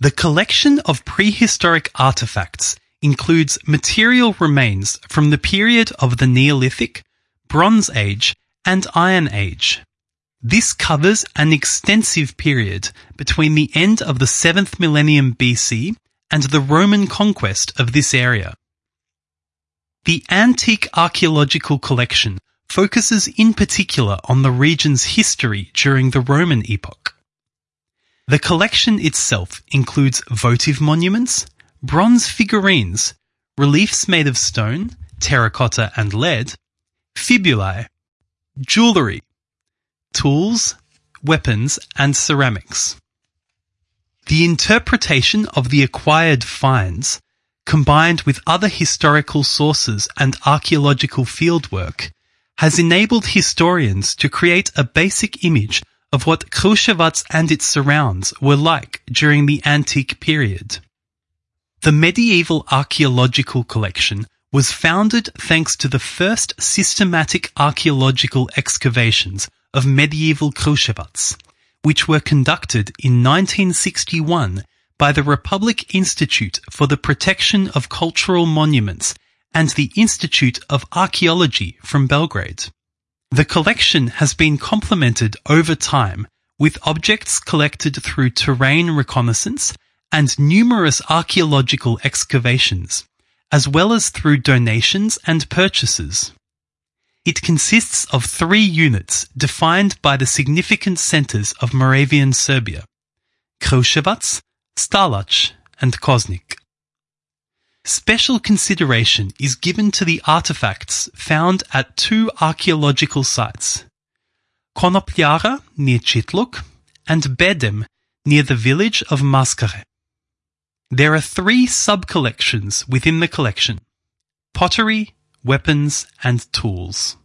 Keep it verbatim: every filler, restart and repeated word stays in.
The collection of prehistoric artifacts includes material remains from the period of the Neolithic, Bronze Age, and Iron Age. This covers an extensive period between the end of the seventh millennium B C and the Roman conquest of this area. The Antique Archaeological Collection focuses in particular on the region's history during the Roman epoch. The collection itself includes votive monuments, bronze figurines, reliefs made of stone, terracotta and lead, fibulae, jewellery, tools, weapons and ceramics. The interpretation of the acquired finds, combined with other historical sources and archaeological fieldwork, has enabled historians to create a basic image of what Kruševac and its surrounds were like during the antique period. The medieval archaeological collection was founded thanks to the first systematic archaeological excavations of medieval Kruševac, which were conducted in nineteen sixty-one by the Republic Institute for the Protection of Cultural Monuments and the Institute of Archaeology from Belgrade. The collection has been complemented over time with objects collected through terrain reconnaissance and numerous archaeological excavations, as well as through donations and purchases. It consists of three units defined by the significant centres of Moravian Serbia: Kruševac, Stalac, and Kosnik. Special consideration is given to the artifacts found at two archaeological sites, Konopljara near Čitluk and Bedem near the village of Maskare. There are three sub-collections within the collection: pottery, weapons, and tools.